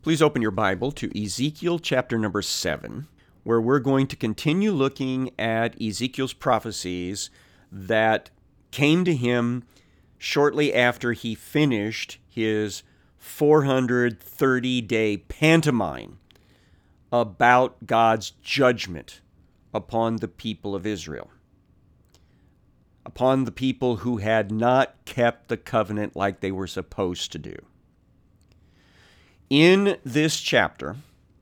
Please open your Bible to Ezekiel chapter number 7, where we're going to continue looking at Ezekiel's prophecies that came to him shortly after he finished his 430-day pantomime about God's judgment upon the people of Israel, upon the people who had not kept the covenant like they were supposed to do. In this chapter,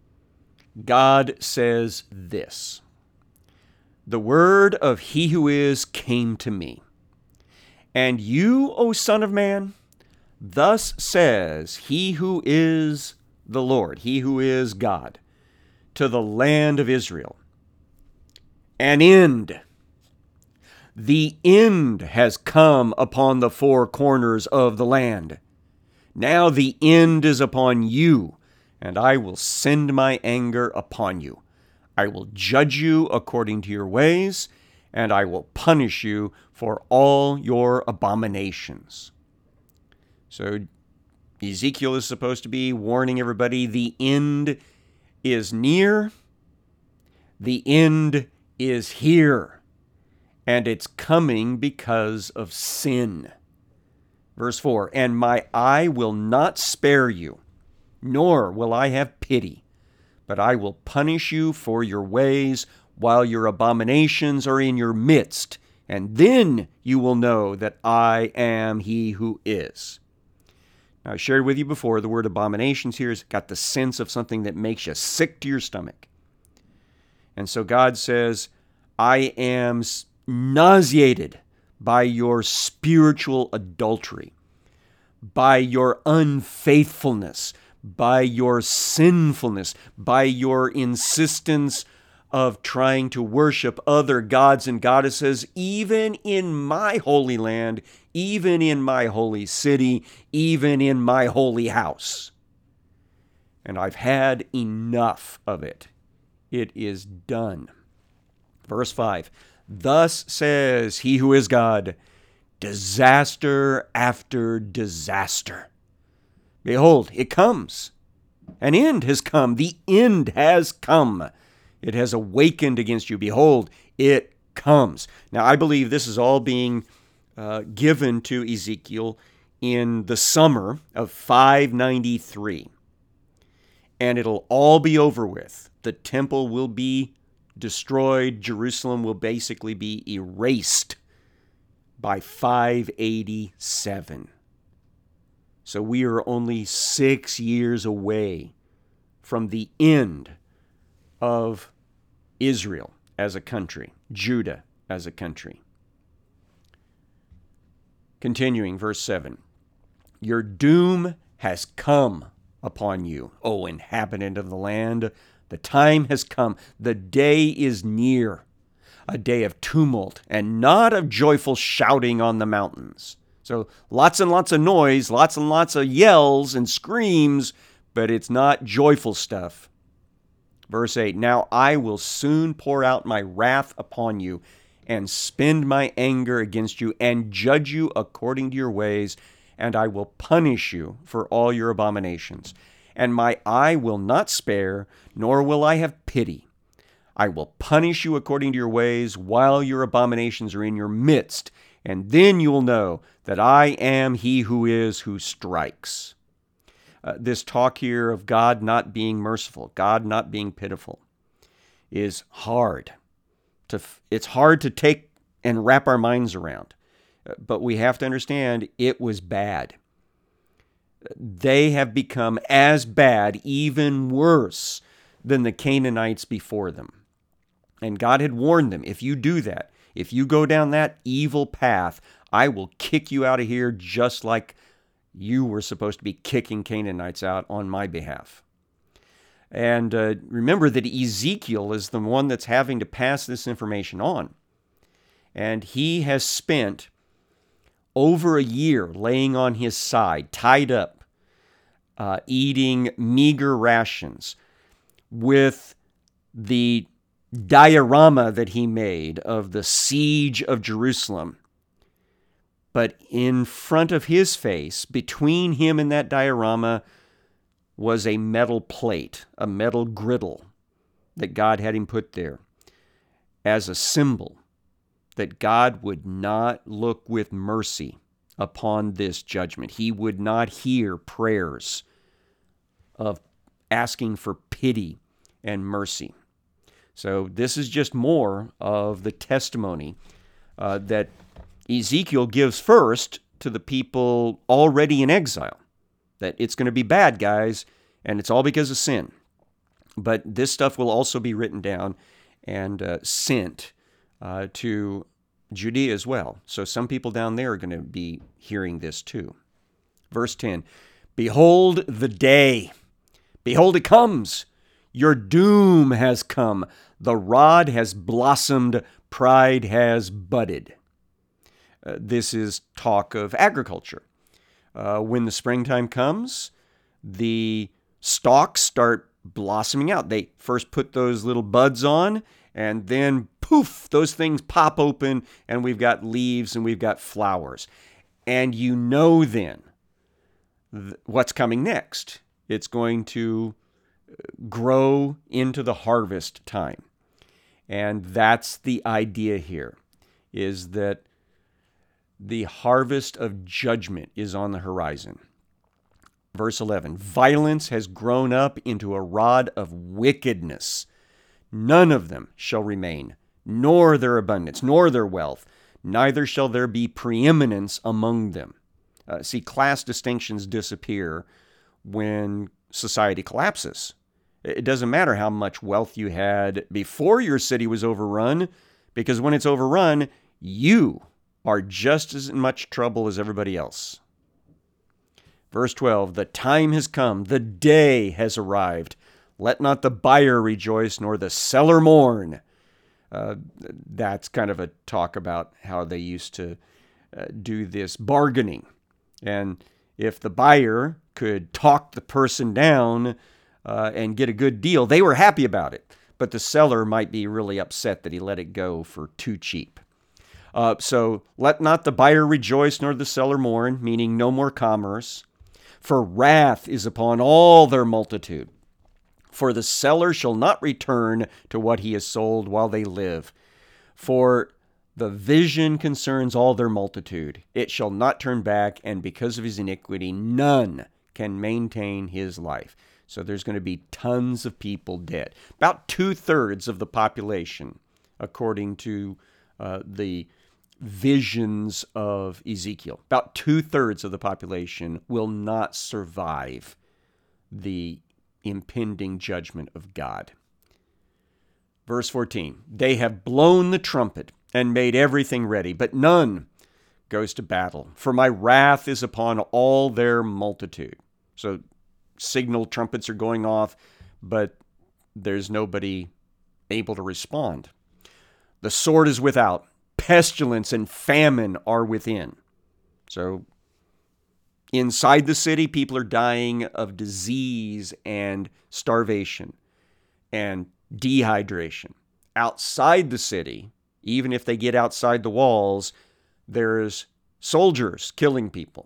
God says this: "The word of he who is came to me. And you, O son of man, thus says he who is the Lord, he who is God, to the land of Israel, an end. The end has come upon the four corners of the land. Now the end is upon you, and I will send my anger upon you. I will judge you according to your ways, and I will punish you for all your abominations." So Ezekiel is supposed to be warning everybody the end is near, the end is here, and it's coming because of sin. Verse 4, "And my eye will not spare you, nor will I have pity, but I will punish you for your ways while your abominations are in your midst, and then you will know that I am he who is." Now, I shared with you before, the word abominations here has got the sense of something that makes you sick to your stomach. And so God says, I am nauseated by your spiritual adultery, by your unfaithfulness, by your sinfulness, by your insistence of trying to worship other gods and goddesses, even in my holy land, even in my holy city, even in my holy house. And I've had enough of it. It is done. Verse 5, "Thus says he who is God, disaster after disaster. Behold, it comes. An end has come. The end has come. It has awakened against you. Behold, it comes." Now, I believe this is all being given to Ezekiel in the summer of 593. And it'll all be over with. The temple will be destroyed. Jerusalem will basically be erased by 587. So we are only 6 years away from the end of Israel as a country, Judah as a country. Continuing, verse 7, "Your doom has come upon you, O inhabitant of the land. The time has come. The day is near, a day of tumult and not of joyful shouting on the mountains." So lots and lots of noise, lots and lots of yells and screams, but it's not joyful stuff. Verse 8, "Now I will soon pour out my wrath upon you and spend my anger against you and judge you according to your ways, and I will punish you for all your abominations. And my eye will not spare, nor will I have pity. I will punish you according to your ways while your abominations are in your midst, and then you will know that I am he who is who strikes." This talk here of God not being merciful, God not being pitiful, is hard. It's hard to take and wrap our minds around. But we have to understand it was bad. They have become as bad, even worse, than the Canaanites before them. And God had warned them, if you do that, if you go down that evil path, I will kick you out of here just like you were supposed to be kicking Canaanites out on my behalf. And remember that Ezekiel is the one that's having to pass this information on. And he has spent over a year laying on his side, tied up, eating meager rations, with the diorama that he made of the siege of Jerusalem. But in front of his face, between him and that diorama, was a metal plate, a metal griddle that God had him put there as a symbol that God would not look with mercy upon this judgment. He would not hear prayers of asking for pity and mercy. So this is just more of the testimony that Ezekiel gives first to the people already in exile, that it's going to be bad, guys, and it's all because of sin. But this stuff will also be written down and sent to Judea as well. So some people down there are going to be hearing this too. Verse 10, behold the day. Behold, it comes. Your doom has come. The rod has blossomed. Pride has budded. This is talk of agriculture. When the springtime comes, the stalks start blossoming out. They first put those little buds on, and then poof, those things pop open, and we've got leaves and we've got flowers. And you know then what's coming next. It's going to grow into the harvest time. And that's the idea here, is that the harvest of judgment is on the horizon. Verse 11, violence has grown up into a rod of wickedness. None of them shall remain, nor their abundance, nor their wealth, neither shall there be preeminence among them. See, class distinctions disappear when society collapses. It doesn't matter how much wealth you had before your city was overrun, because when it's overrun, you are just as much trouble as everybody else. Verse 12, the time has come, the day has arrived. Let not the buyer rejoice, nor the seller mourn. That's kind of a talk about how they used to do this bargaining. And if the buyer could talk the person down and get a good deal, they were happy about it. But the seller might be really upset that he let it go for too cheap. So let not the buyer rejoice, nor the seller mourn, meaning no more commerce. For wrath is upon all their multitude. For the seller shall not return to what he has sold while they live. For the vision concerns all their multitude. It shall not turn back, and because of his iniquity, none can maintain his life. So there's going to be tons of people dead. About 2/3 of the population, according to the visions of Ezekiel. About 2/3 of the population will not survive the impending judgment of God. Verse 14, they have blown the trumpet and made everything ready, but none goes to battle. For my wrath is upon all their multitude. So signal trumpets are going off, but there's nobody able to respond. The sword is without. Pestilence and famine are within. So inside the city, people are dying of disease and starvation and dehydration. Outside the city, even if they get outside the walls, there's soldiers killing people.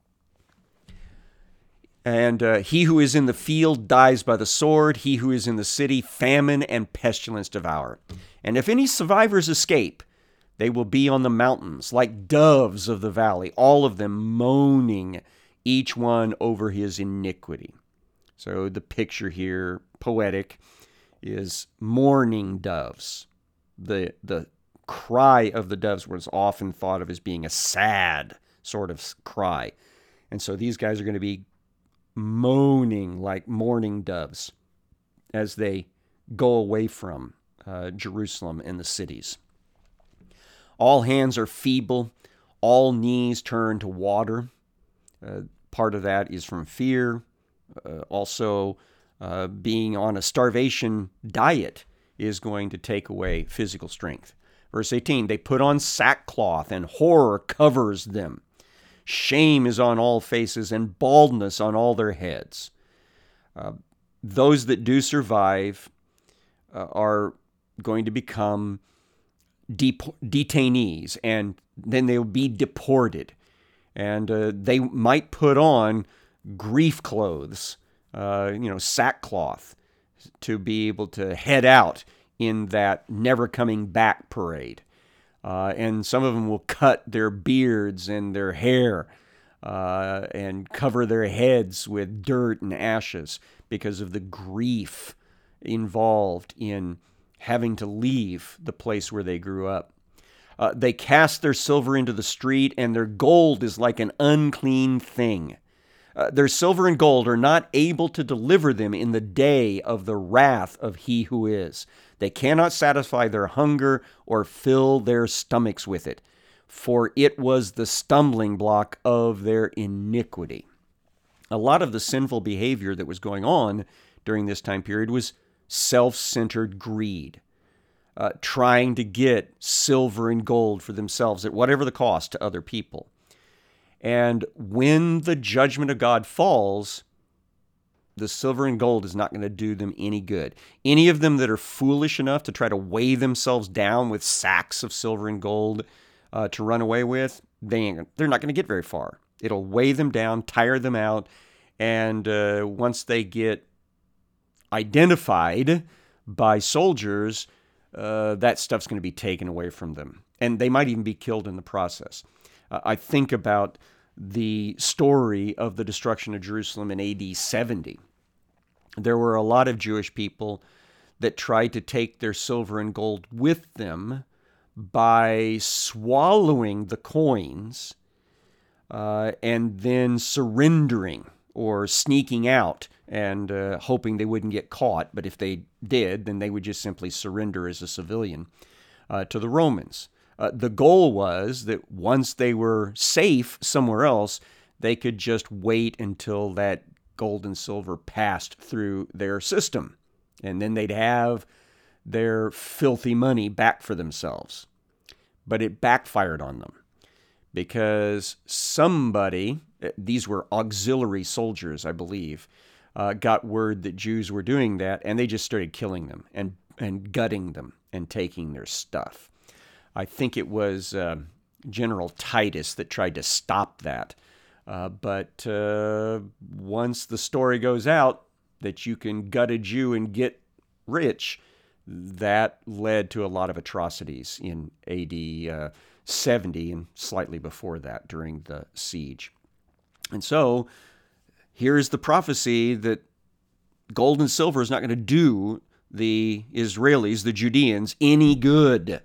And he who is in the field dies by the sword. He who is in the city, famine and pestilence devour. And if any survivors escape, they will be on the mountains like doves of the valley, all of them moaning, each one over his iniquity. So the picture here, poetic, is mourning doves. The cry of the doves was often thought of as being a sad sort of cry. And so these guys are going to be moaning like mourning doves as they go away from Jerusalem and the cities. All hands are feeble. All knees turn to water. Part of that is from fear. Also, being on a starvation diet is going to take away physical strength. Verse 18, they put on sackcloth and horror covers them. Shame is on all faces and baldness on all their heads. Those that do survive are going to become detainees, and then they will be deported. And they might put on grief clothes sackcloth to be able to head out in that never coming back parade. And some of them will cut their beards and their hair and cover their heads with dirt and ashes because of the grief involved in having to leave the place where they grew up. They cast their silver into the street, and their gold is like an unclean thing. Their silver and gold are not able to deliver them in the day of the wrath of He who is. They cannot satisfy their hunger or fill their stomachs with it, for it was the stumbling block of their iniquity. A lot of the sinful behavior that was going on during this time period was self-centered greed, trying to get silver and gold for themselves at whatever the cost to other people. And when the judgment of God falls, the silver and gold is not going to do them any good. Any of them that are foolish enough to try to weigh themselves down with sacks of silver and gold to run away with, they're not going to get very far. It'll weigh them down, tire them out, and once they get identified by soldiers, that stuff's going to be taken away from them. And they might even be killed in the process. I think about the story of the destruction of Jerusalem in AD 70. There were a lot of Jewish people that tried to take their silver and gold with them by swallowing the coins and then surrendering or sneaking out and hoping they wouldn't get caught. But if they did, then they would just simply surrender as a civilian to the Romans. The goal was that once they were safe somewhere else, they could just wait until that gold and silver passed through their system. And then they'd have their filthy money back for themselves. But it backfired on them because somebody, these were auxiliary soldiers, I believe, got word that Jews were doing that, and they just started killing them and gutting them and taking their stuff. I think it was General Titus that tried to stop that. But once the story goes out that you can gut a Jew and get rich, that led to a lot of atrocities in AD 70 and slightly before that during the siege. And so here's the prophecy that gold and silver is not going to do the Israelis, the Judeans, any good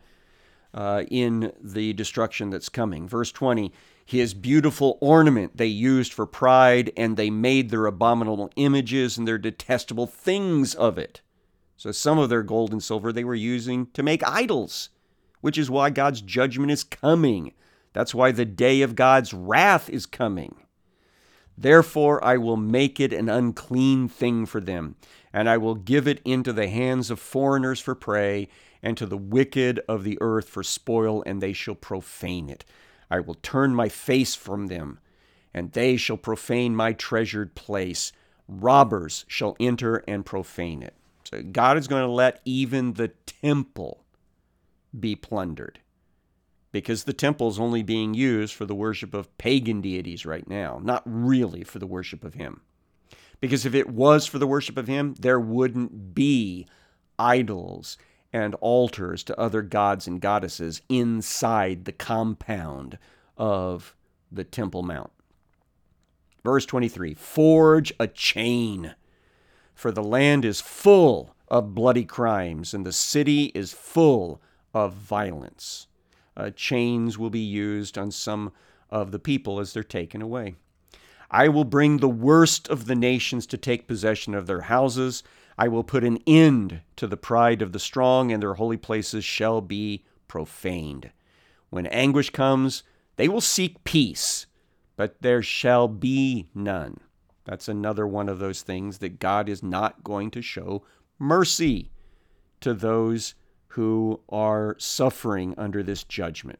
in the destruction that's coming. Verse 20, his beautiful ornament they used for pride, and they made their abominable images and their detestable things of it. So some of their gold and silver they were using to make idols, which is why God's judgment is coming. That's why the day of God's wrath is coming. Therefore I will make it an unclean thing for them, and I will give it into the hands of foreigners for prey, and to the wicked of the earth for spoil, and they shall profane it. I will turn my face from them, and they shall profane my treasured place. Robbers shall enter and profane it. So God is going to let even the temple be plundered, because the temple is only being used for the worship of pagan deities right now, not really for the worship of Him. Because if it was for the worship of Him, there wouldn't be idols and altars to other gods and goddesses inside the compound of the Temple Mount. Verse 23, forge a chain, for the land is full of bloody crimes, and the city is full of violence. Chains will be used on some of the people as they're taken away. I will bring the worst of the nations to take possession of their houses. I will put an end to the pride of the strong, and their holy places shall be profaned. When anguish comes, they will seek peace, but there shall be none. That's another one of those things that God is not going to show mercy to those who are suffering under this judgment.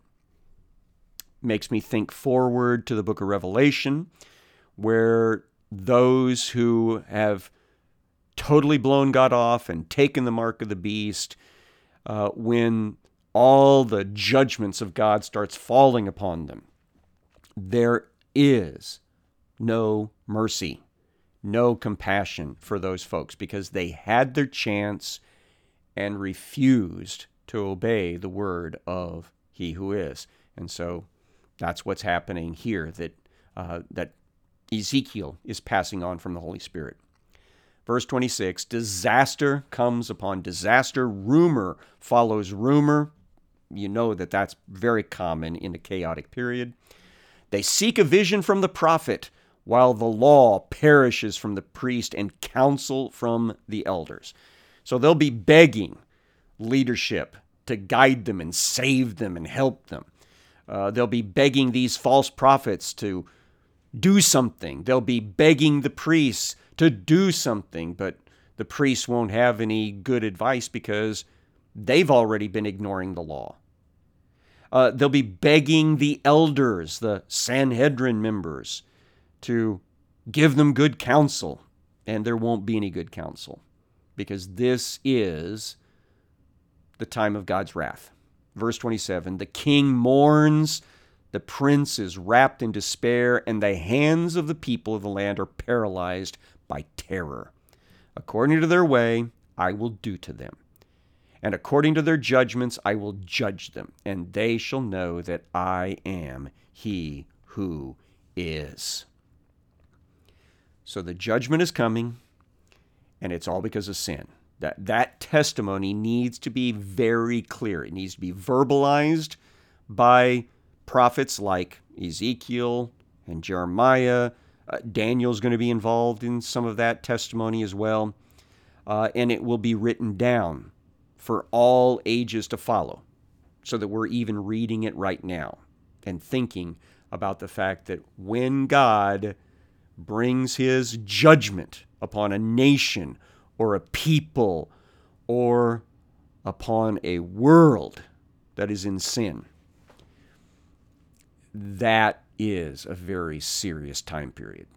Makes me think forward to the book of Revelation, where those who have totally blown God off and taken the mark of the beast, when all the judgments of God starts falling upon them, there is no mercy, no compassion for those folks because they had their chance and refused to obey the word of He who is. And so that's what's happening here, that Ezekiel is passing on from the Holy Spirit. Verse 26, disaster comes upon disaster. Rumor follows rumor. You know that that's very common in a chaotic period. They seek a vision from the prophet, while the law perishes from the priest and counsel from the elders. So they'll be begging leadership to guide them and save them and help them. They'll be begging these false prophets to do something. They'll be begging the priests to do something, but the priests won't have any good advice because they've already been ignoring the law. They'll be begging the elders, the Sanhedrin members, to give them good counsel, and there won't be any good counsel because this is the time of God's wrath. Verse 27, the king mourns, the prince is wrapped in despair, and the hands of the people of the land are paralyzed by terror. According to their way, I will do to them, and according to their judgments, I will judge them, and they shall know that I am He who is. So the judgment is coming, and it's all because of sin. That testimony needs to be very clear. It needs to be verbalized by prophets like Ezekiel and Jeremiah. Daniel's going to be involved in some of that testimony as well. And it will be written down for all ages to follow, so that we're even reading it right now and thinking about the fact that when God brings His judgment upon a nation or a people or upon a world that is in sin, that is a very serious time period.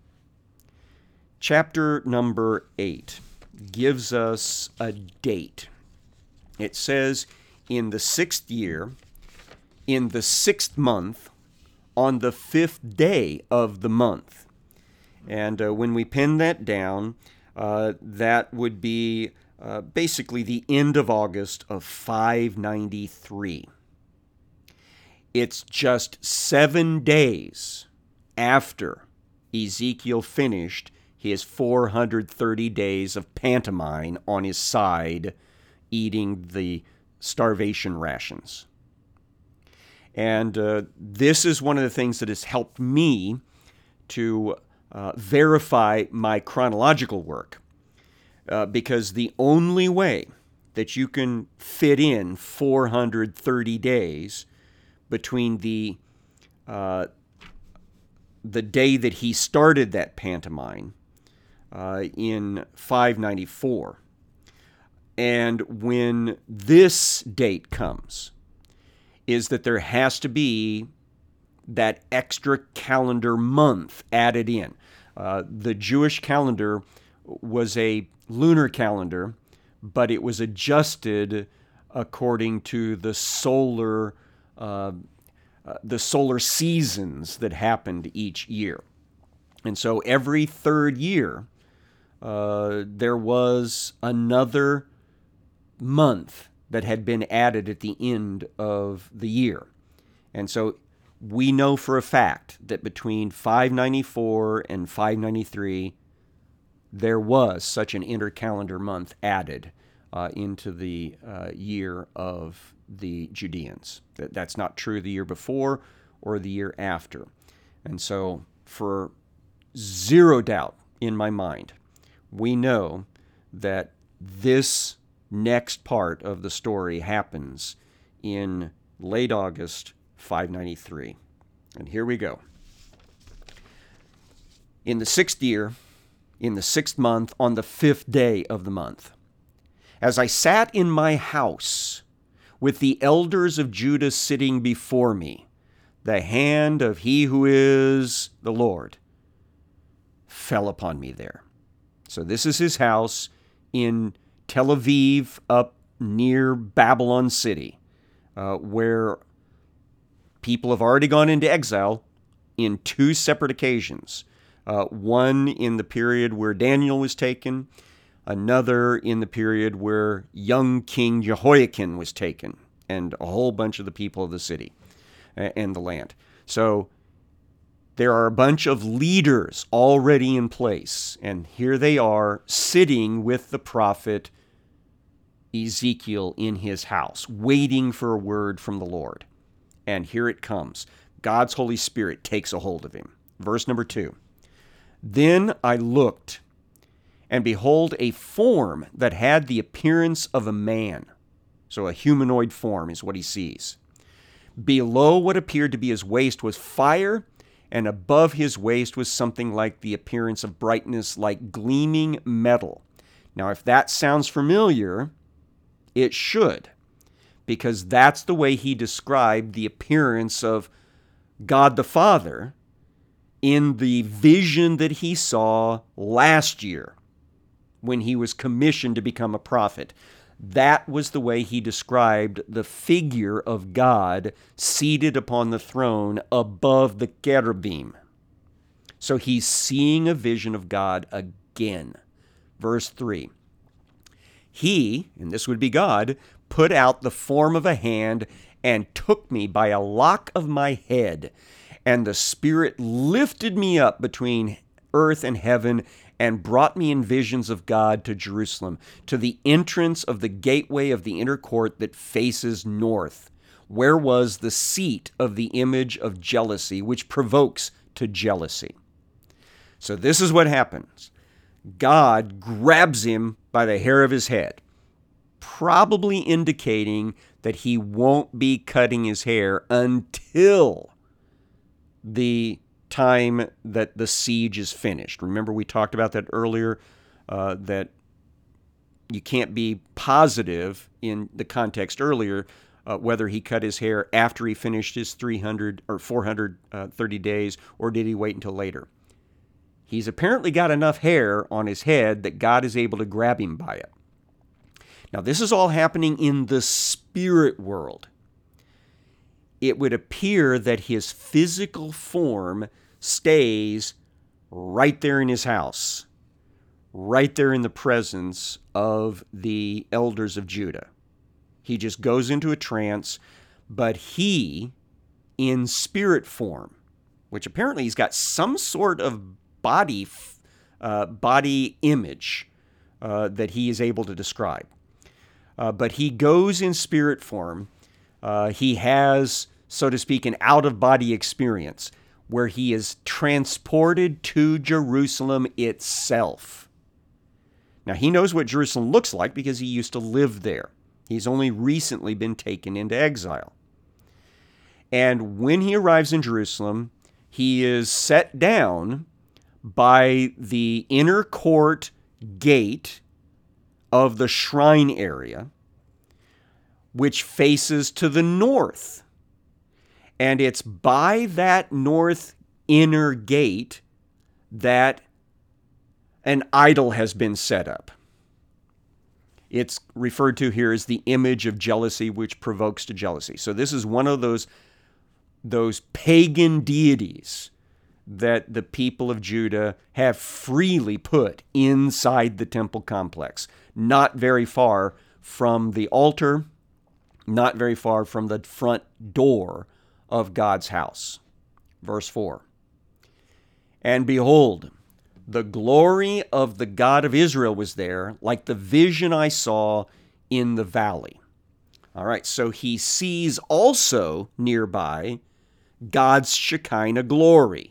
Chapter number 8 gives us a date. It says, in the 6th year, in the 6th month, on the 5th day of the month. And when we pin that down, that would be basically the end of August of 593. It's just 7 days after Ezekiel finished his 430 days of pantomime on his side, eating the starvation rations. And this is one of the things that has helped me to verify my chronological work, because the only way that you can fit in 430 days between the day that he started that pantomime in 594 and when this date comes is that there has to be that extra calendar month added in. The Jewish calendar was a lunar calendar, but it was adjusted according to the solar seasons that happened each year. And so every third year, there was another month that had been added at the end of the year. And so we know for a fact that between 594 and 593, there was such an intercalendar month added into the year of the Judeans. That's not true the year before or the year after. And so for zero doubt in my mind, we know that this next part of the story happens in late August 593. And here we go. In the 6th year, in the 6th month, on the 5th day of the month, as I sat in my house with the elders of Judah sitting before me, the hand of He who is the Lord fell upon me there. So this is his house in Tel Aviv, up near Babylon City, where people have already gone into exile in 2 separate occasions. One in the period where Daniel was taken, another in the period where young King Jehoiakim was taken, and a whole bunch of the people of the city and the land. So there are a bunch of leaders already in place, and here they are sitting with the prophet Ezekiel in his house, waiting for a word from the Lord. And here it comes. God's Holy Spirit takes a hold of him. Verse number 2. Then I looked, and behold, a form that had the appearance of a man. So a humanoid form is what he sees. Below what appeared to be his waist was fire, and above his waist was something like the appearance of brightness, like gleaming metal. Now, if that sounds familiar, it should, because that's the way he described the appearance of God the Father in the vision that he saw last year when he was commissioned to become a prophet. That was the way he described the figure of God seated upon the throne above the cherubim. So he's seeing a vision of God again. Verse 3. He, and this would be God, put out the form of a hand and took me by a lock of my head, and the Spirit lifted me up between earth and heaven and brought me in visions of God to Jerusalem, to the entrance of the gateway of the inner court that faces north, where was the seat of the image of jealousy, which provokes to jealousy. So this is what happens. God grabs him by the hair of his head, probably indicating that he won't be cutting his hair until the time that the siege is finished. Remember, we talked about that earlier, that you can't be positive in the context earlier whether he cut his hair after he finished his 300 or 430 days, or did he wait until later. He's apparently got enough hair on his head that God is able to grab him by it. Now, this is all happening in the spirit world. It would appear that his physical form stays right there in his house, right there in the presence of the elders of Judah. He just goes into a trance, but he, in spirit form, which apparently he's got some sort of body image that he is able to describe. But he goes in spirit form. He has, so to speak, an out-of-body experience where he is transported to Jerusalem itself. Now, he knows what Jerusalem looks like because he used to live there. He's only recently been taken into exile. And when he arrives in Jerusalem, he is set down by the inner court gate of the shrine area, which faces to the north. And it's by that north inner gate that an idol has been set up. It's referred to here as the image of jealousy, which provokes to jealousy. So this is one of those pagan deities that the people of Judah have freely put inside the temple complex, not very far from the altar, not very far from the front door of God's house. Verse 4. And behold, the glory of the God of Israel was there, like the vision I saw in the valley. All right, so he sees also nearby God's Shekinah glory.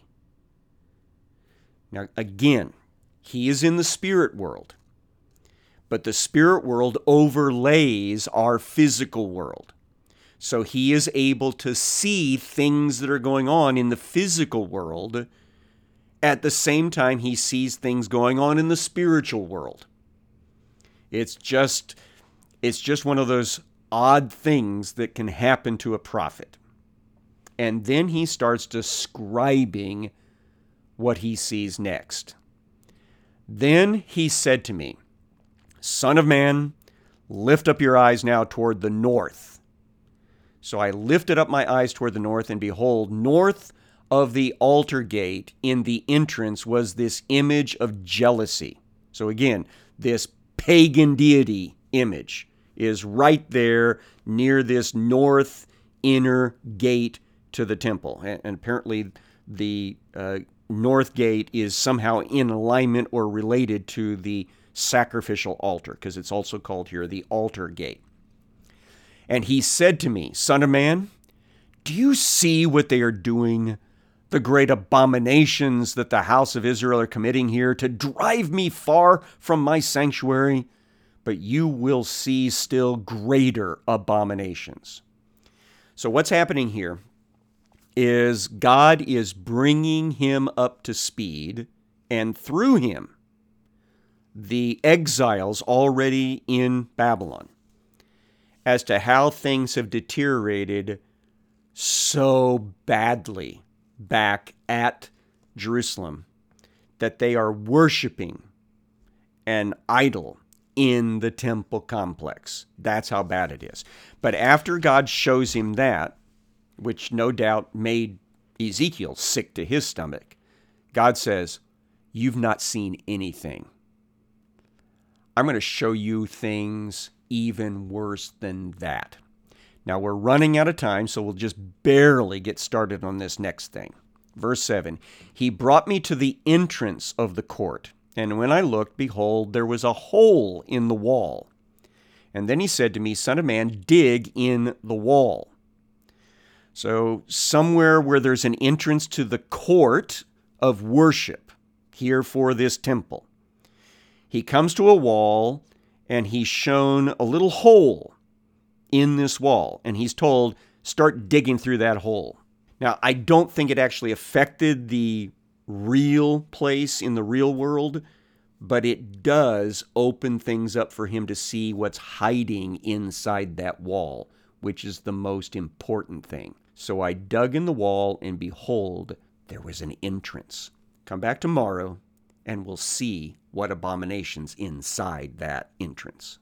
Now, again, he is in the spirit world, but the spirit world overlays our physical world. So he is able to see things that are going on in the physical world at the same time he sees things going on in the spiritual world. It's just one of those odd things that can happen to a prophet. And then he starts describing what he sees next. Then he said to me, Son of man, lift up your eyes now toward the north. So I lifted up my eyes toward the north, and behold, north of the altar gate in the entrance was this image of jealousy. So again, this pagan deity image is right there near this north inner gate to the temple. And apparently the north gate is somehow in alignment or related to the sacrificial altar, because it's also called here the altar gate. And he said to me, Son of man, do you see what they are doing? The great abominations that the house of Israel are committing here to drive me far from my sanctuary, but you will see still greater abominations. So what's happening here is God is bringing him up to speed, and through him, the exiles already in Babylon, as to how things have deteriorated so badly back at Jerusalem that they are worshiping an idol in the temple complex. That's how bad it is. But after God shows him that, which no doubt made Ezekiel sick to his stomach, God says, you've not seen anything. I'm going to show you things even worse than that. Now, we're running out of time, so we'll just barely get started on this next thing. Verse 7, he brought me to the entrance of the court, and when I looked, behold, there was a hole in the wall. And then he said to me, Son of man, dig in the wall. So somewhere where there's an entrance to the court of worship here for this temple, he comes to a wall, and he's shown a little hole in this wall, and he's told, start digging through that hole. Now, I don't think it actually affected the real place in the real world, but it does open things up for him to see what's hiding inside that wall, which is the most important thing. So I dug in the wall, and behold, there was an entrance. Come back tomorrow, and we'll see what abominations inside that entrance.